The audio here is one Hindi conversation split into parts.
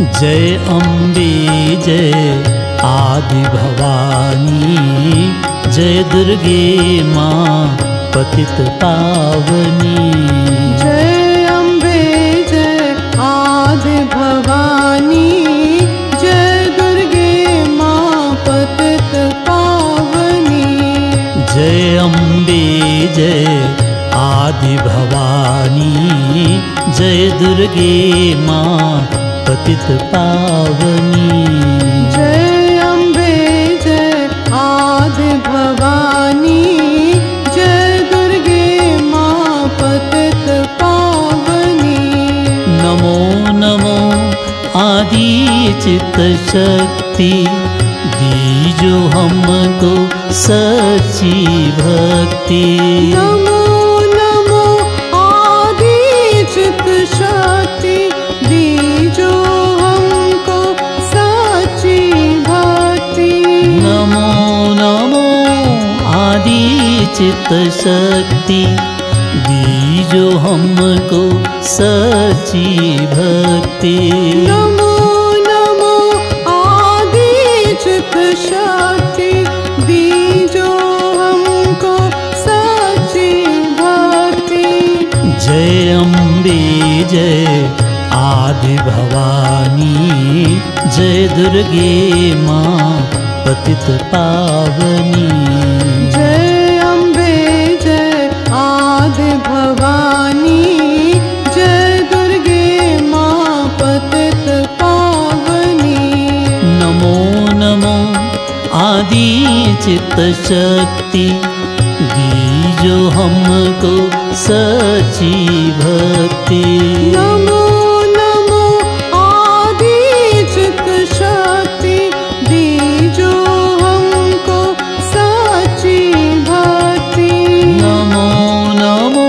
जय अम्बे जय आदि भवानी, जय दुर्गे माँ पतित पावनी। जय अम्बे जय आदि भवानी, जय दुर्गे माँ पतित पावनी। जय अम्बे जय आदि भवानी, जय दुर्गे माँ पतित पावनी। जय अम्बे जय आदि भवानी, जय दुर्गे माँ पतित पावनी। नमो नमो आदि चित शक्ति, दीजो हमको सच्ची भक्ति। नमो नमो आदि चित शक्ति, दीजो हमको सच्ची भक्ति। नमो नमो आदि चित शक्ति, दीजो हमको सच्ची भक्ति। नमो नमो आदि चित शक्ति, दीजो हमको सच्ची भक्ति। जय अम्बे जय आदि भवानी, जय दुर्गे माँ पतित पावनी। जय अम्बे जय आदि भवानी, जय दुर्गे माँ पतित पावनी। नमो नमो आदि चित शक्ति, दीजो हमको सच्ची भक्ति। नमो नमो आदि चित शक्ति, दीजो हमको सच्ची भक्ति। नमो नमो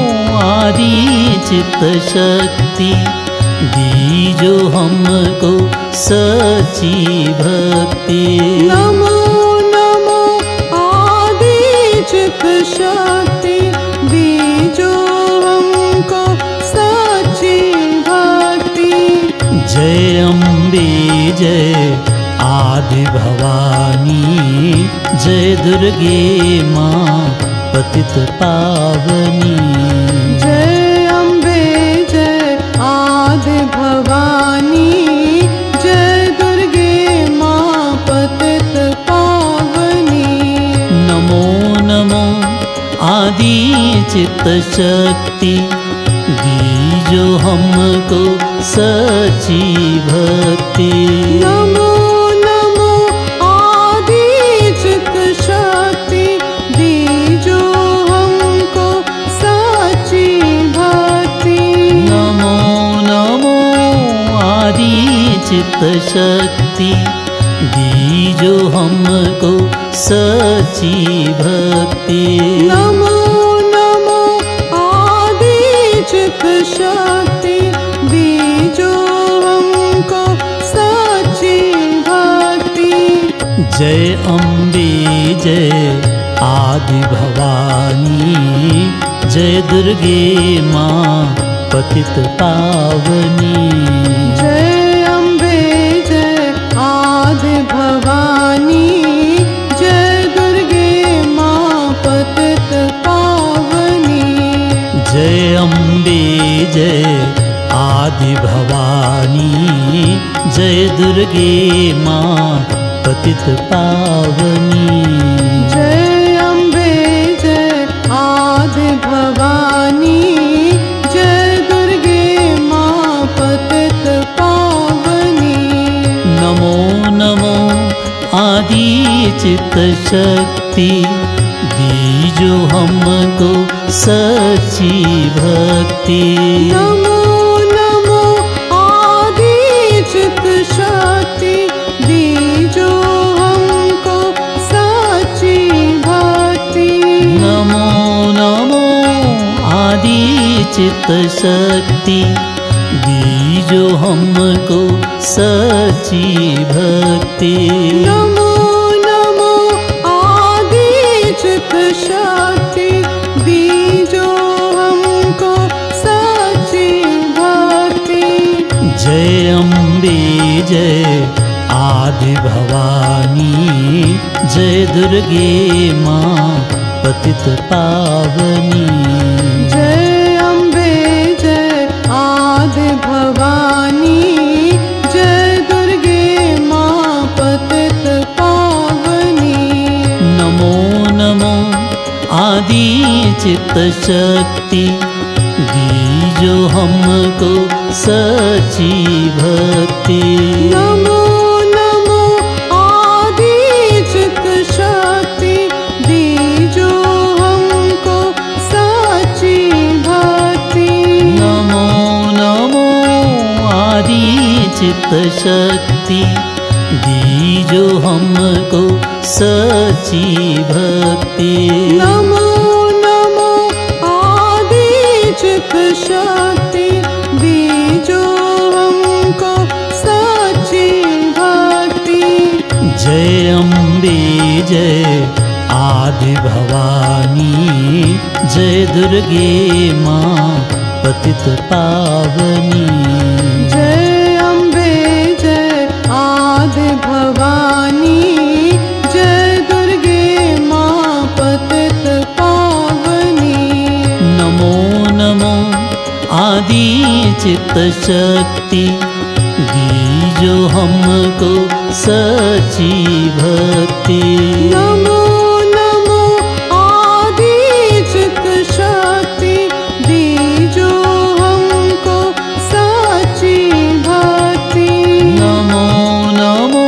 आदि चित शक्ति, दीजो हमको सच्ची भक्ति। नमो नमो आदि चित शक्ति, दीजो हमको सच्ची भक्ति। जय अम्बे जय आदि भवानी, जय दुर्गे माँ पतित पावनी। जय अम्बे जय आदि भवानी, जय दुर्गे माँ पतित पावनी। नमो नमो आदि चित शक्ति, दीजो हमको सच्ची भक्ति। नमो नमो आदि चित शक्ति, दीजो हमको सच्ची भक्ति। नमो नमो आदि चित शक्ति, दीजो हमको सच्ची भक्ति। नमो नमो आदि चित शक्ति, दीजो हमको सच्ची भक्ति। जय अम्बे जय आदि भवानी, जय दुर्गे माँ पतित पावनी। जय अम्बे जय आदि भवानी, जय दुर्गे माँ पतित पावनी। जय अम्बे जय आदि भवानी, जय दुर्गे माँ पतित पावनी। जय अम्बे जय आदि भवानी, जय दुर्गे माँ पतित पावनी। नमो नमो आदि चित शक्ति, दीजो हमको सच्ची भक्ति। नमो नमो आदि चित शक्ति, दीजो हमको सच्ची भक्ति। नमो नमो आदि चित शक्ति, दीजो हमको सच्ची भक्ति। नमो नमो आदि चित शक्ति, दीजो हमको सच्ची भक्ति। जय अम्बे आदि भवानी जय दुर्गे माँ पतित पावनी। जय अम्बे जय आदि भवानी जय दुर्गे माँ पतित पावनी। नमो नमो आदि चित्त शक्ति दीजो हमको सच्ची भक्ति। नमो नमो आदि चित्त शक्ति दीजो हमको सच्ची भक्ति। नमो नमो आदि चित्त शक्ति दीजो हमको सच्ची भक्ति। नमो नमो आदि चित्त शक्ति दीजो हमको सच्ची भक्ति। जय अम्बे जय आदि भवानी जय दुर्गे माँ पतित पावनी। जय अम्बे जय आदि भवानी जय दुर्गे माँ पतित पावनी। नमो नमो आदि चित्त शक्ति दीजो हमको सच्ची भक्ति। नमो नमो आदि चित्त शक्ति दीजो हमको सच्ची भक्ति। नमो नमो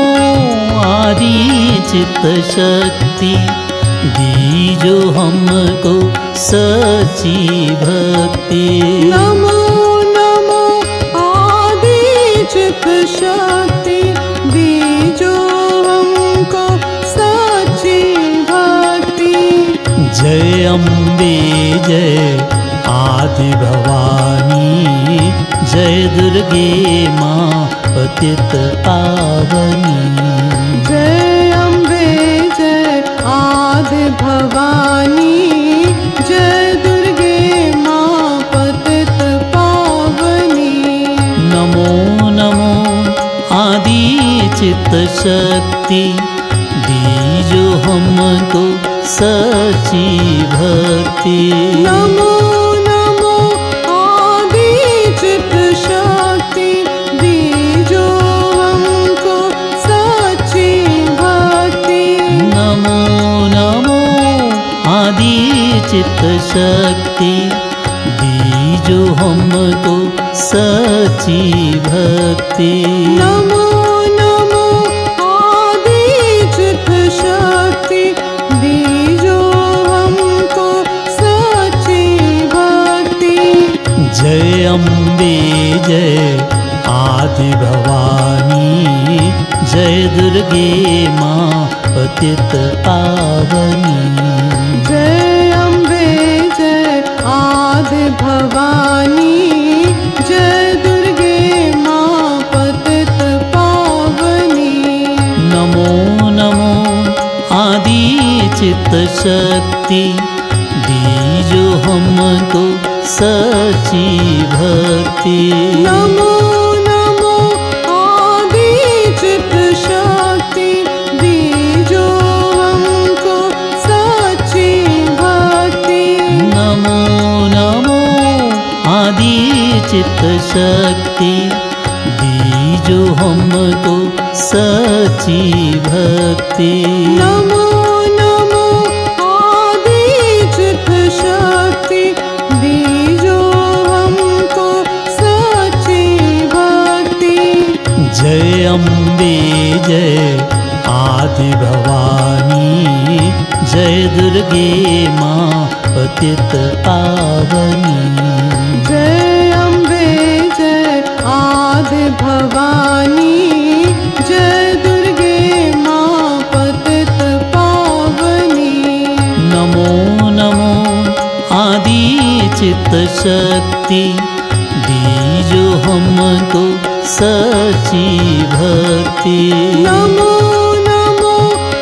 आदि चित्त शक्ति दीजो हमको सच्ची भक्ति। नमो नमो आदि चित्त शक्ति दीजो हमको सच्ची भक्ति। जय अम्बे जय आदि भवानी जय दुर्गे माँ पतित पावनी। जय अम्बे जय आदि भवानी जय दुर्गे माँ पतित पावनी। नमो नमो आदि चित्त शक्ति दीजो हमको सच्ची भक्ति। नमो नमो आदि चित्त शक्ति दीजो हमको सच्ची भक्ति। नमो नमो आदि चित्त शक्ति दीजो हमको सच्ची भक्ति। नमो नमो आदि चित्त शक्ति दीजो हमको सच्ची भक्ति। जय अम्बे जय आदि भवानी जय दुर्गे माँ पतित पावनी। जय अम्बे जय आदि भवानी जय दुर्गे माँ पतित पावनी। नमो नमो आदि चित्त शक्ति दीजो हमको सच्ची भक्ति। नमो नमो आदि चित्त शक्ति दीजो हमको सच्ची भक्ति। नमो नमो आदि चित्त शक्ति दीजो हमको सच्ची भक्ति। नमो नमो आदि चित्त शक्ति दीजो हमको सच्ची भक्ति। जय अम्बे जय आदि भवानी जय दुर्गे माँ पतित पावनी। जय अम्बे जय आदि भवानी जय दुर्गे माँ पतित पावनी। नमो नमो आदि चित्त शक्ति दीजो हमको सच्ची भक्ति। नमो नमो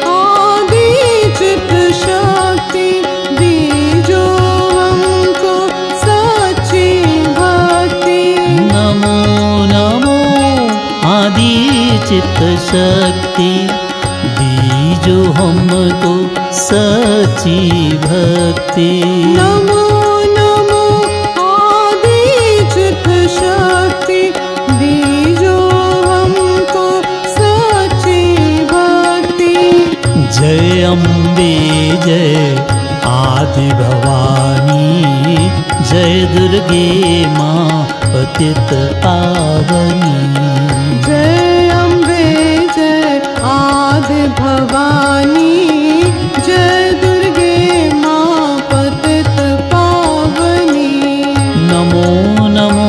आदि चित्त शक्ति दीजो हमको सच्ची भक्ति। नमो नमो आदि चित शक्ति दीजो हमको सच्ची भक्ति। नमो नमो आदि चित शक्ति दीजो हमको सच्ची भक्ति। जय अम्बे जय आदि भवानी, जय दुर्गे माँ पतित पावनी। जय अम्बे जय आदि भवानी, जय दुर्गे माँ पतित पावनी। नमो नमो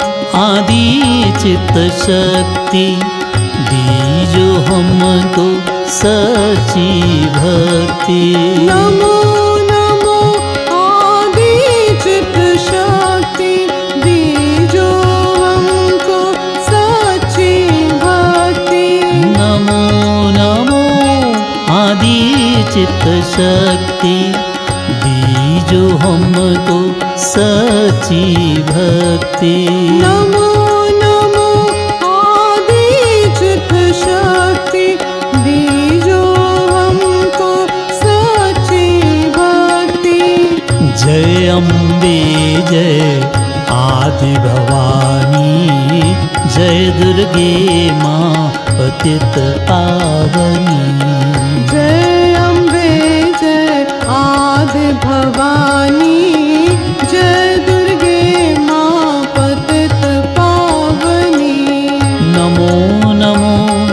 आदि चित शक्ति दीजो हमको सच्ची भक्ति। नमो नमो आदि चित शक्ति दीजो हमको सच्ची भक्ति। नमो नमो आदि चित शक्ति दीजो हमको सच्ची भक्ति। नमो नमो आदि चित शक्ति दीजो हमको सच्ची भक्ति। जय अम्बे जय आदि भवानी, जय दुर्गे माँ पतित पावनी। जय अम्बे जय आदि भवानी, जय दुर्गे माँ पतित पावनी। नमो नमो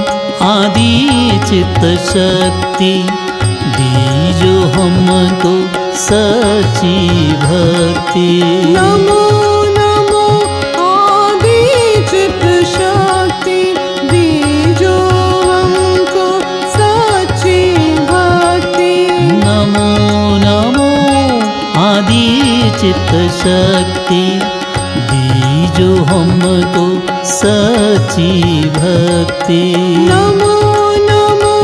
आदि चित शक्ति दीजो हमको सच्ची भक्ति। नमो नमो आदि चित शक्ति दीजो हमको सच्ची भक्ति। नमो नमो आदि चित शक्ति दीजो हमको सच्ची भक्ति। नमो नमो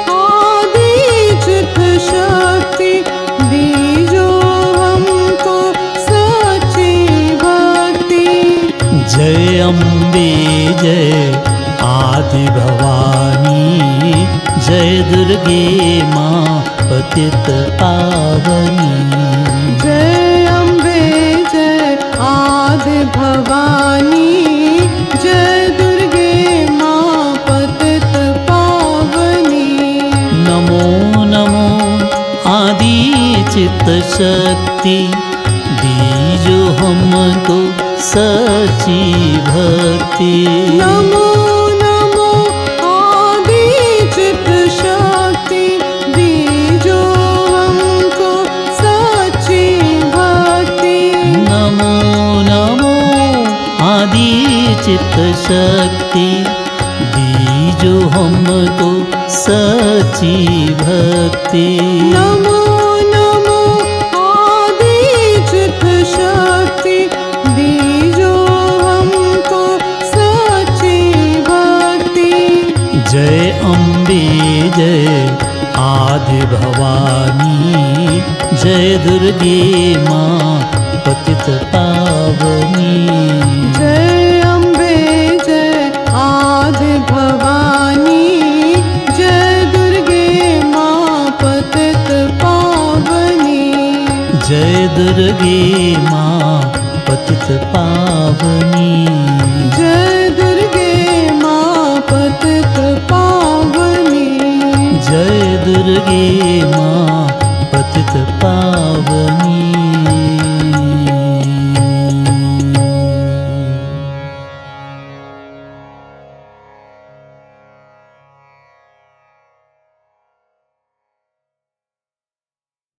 आदि चित शक्ति दीजो हमको सच्ची भक्ति। जय अम्बे जय आदि भवानी, जय दुर्गे माँ पतित पावनी। जय अम्बे जय आदि भवानी, जय दुर्गे माँ पतित पावनी। नमो नमो आदि चित शक्ति दीजो हमको सच्ची भक्ति। नमो नमो आदि चित शक्ति दीजो हमको सच्ची भक्ति। नमो नमो आदि चित शक्ति दीजो हमको सच्ची भक्ति। नमो नमो आदि चित शक्ति दीजो हमको सच्ची भक्ति। जय अम्बे जय आदि भवानी, जय दुर्गे माँ पतित पावनी। जय अम्बे जय आदि भवानी, जय दुर्गे माँ पतित पावनी। जय दुर्गे माँ पतित पावनी। जय